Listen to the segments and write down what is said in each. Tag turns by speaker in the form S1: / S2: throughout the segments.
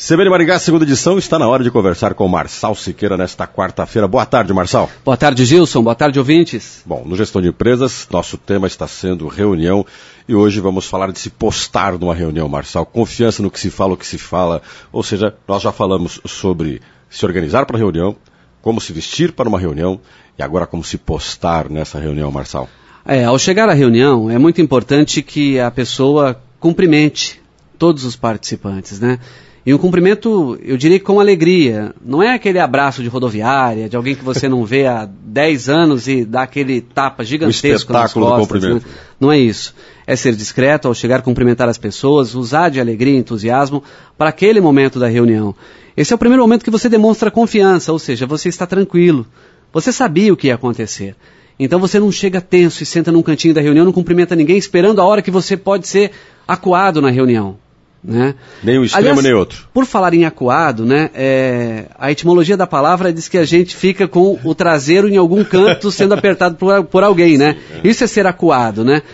S1: CBN Maringá, segunda edição, está na hora de conversar com o Marçal Siqueira nesta quarta-feira. Boa tarde, Marçal.
S2: Boa tarde, Gilson. Boa tarde, ouvintes.
S1: Bom, no Gestão de Empresas, nosso tema está sendo reunião e hoje vamos falar de se postar numa reunião, Marçal. Confiança no que se fala, o que se fala. Ou seja, nós já falamos sobre se organizar para a reunião, como se vestir para uma reunião e agora como se postar nessa reunião, Marçal.
S2: Ao chegar à reunião, é muito importante que a pessoa cumprimente todos os participantes, né? E um cumprimento, eu diria que com alegria. Não é aquele abraço de rodoviária, de alguém que você não vê há 10 anos e dá aquele tapa gigantesco nas costas. Do cumprimento. Né? Não é isso. É ser discreto ao chegar a cumprimentar as pessoas, usar de alegria e entusiasmo para aquele momento da reunião. Esse é o primeiro momento que você demonstra confiança, ou seja, você está tranquilo. Você sabia o que ia acontecer. Então você não chega tenso e senta num cantinho da reunião, não cumprimenta ninguém, esperando a hora que você pode ser acuado na reunião. Né?
S1: Nem um extremo, aliás, nem outro.
S2: Por falar em acuado, né, a etimologia da palavra diz que a gente fica com o traseiro em algum canto sendo apertado por alguém, né? Isso é ser acuado, né?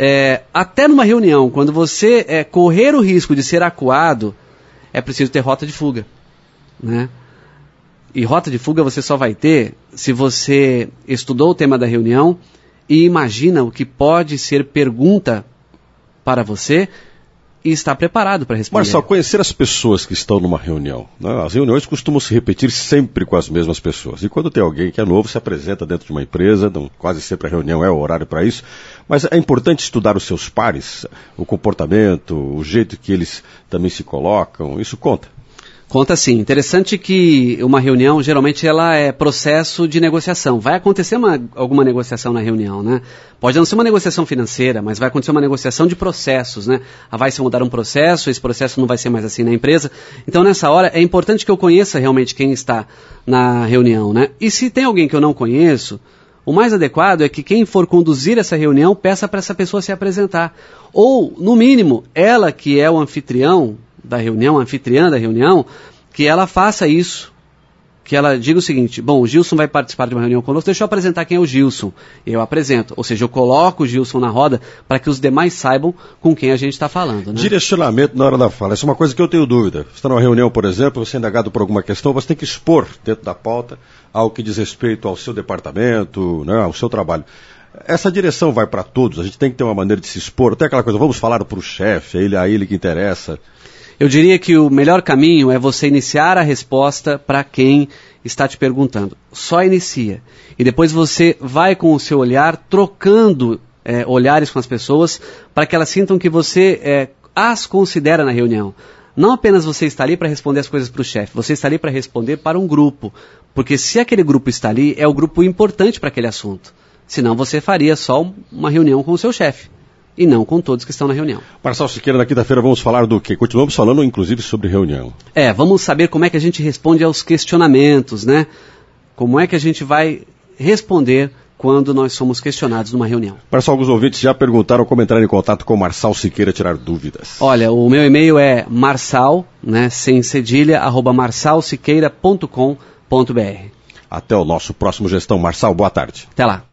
S2: Até numa reunião, quando você correr o risco de ser acuado, é preciso ter rota de fuga, né? E rota de fuga você só vai ter se você estudou o tema da reunião e imagina o que pode ser pergunta para você e está preparado para responder.
S1: Marçal, conhecer as pessoas que estão numa reunião. Né? As reuniões costumam se repetir sempre com as mesmas pessoas. E quando tem alguém que é novo, se apresenta dentro de uma empresa, quase sempre a reunião é o horário para isso, mas é importante estudar os seus pares, o comportamento, o jeito que eles também se colocam, isso conta.
S2: Conta sim. Interessante que uma reunião, geralmente, ela é processo de negociação. Vai acontecer alguma negociação na reunião, né? Pode não ser uma negociação financeira, mas vai acontecer uma negociação de processos, né? Vai se mudar um processo, esse processo não vai ser mais assim na empresa. Então, nessa hora, é importante que eu conheça realmente quem está na reunião, né? E se tem alguém que eu não conheço, o mais adequado é que quem for conduzir essa reunião peça para essa pessoa se apresentar. Ou, no mínimo, ela que é o anfitrião da reunião, a anfitriã da reunião, que ela faça isso, que ela diga o seguinte: bom, o Gilson vai participar de uma reunião conosco, deixa eu apresentar quem é o Gilson. Eu apresento, ou seja, eu coloco o Gilson na roda para que os demais saibam com quem a gente está falando. Né?
S1: Direcionamento na hora da fala, essa é uma coisa que eu tenho dúvida. Você está numa reunião, por exemplo, você é indagado por alguma questão, você tem que expor dentro da pauta algo que diz respeito ao seu departamento, né, ao seu trabalho. Essa direção vai para todos, a gente tem que ter uma maneira de se expor, até aquela coisa, vamos falar para o chefe, a ele que interessa.
S2: Eu diria que o melhor caminho é você iniciar a resposta para quem está te perguntando. Só inicia. E depois você vai com o seu olhar trocando olhares com as pessoas para que elas sintam que você as considera na reunião. Não apenas você está ali para responder as coisas para o chefe, você está ali para responder para um grupo. Porque se aquele grupo está ali, é o grupo importante para aquele assunto. Senão você faria só uma reunião com o seu chefe. E não com todos que estão na reunião.
S1: Marçal Siqueira, na quinta-feira vamos falar do quê? Continuamos falando, inclusive, sobre reunião.
S2: Vamos saber como é que a gente responde aos questionamentos, né? Como é que a gente vai responder quando nós somos questionados numa reunião.
S1: Marçal, alguns ouvintes já perguntaram como entrar em contato com o Marçal Siqueira, tirar dúvidas.
S2: Olha, o meu e-mail é marçal, né, sem cedilha, @marçalsiqueira.com.br.
S1: Até o nosso próximo Gestão. Marçal, boa tarde.
S2: Até lá.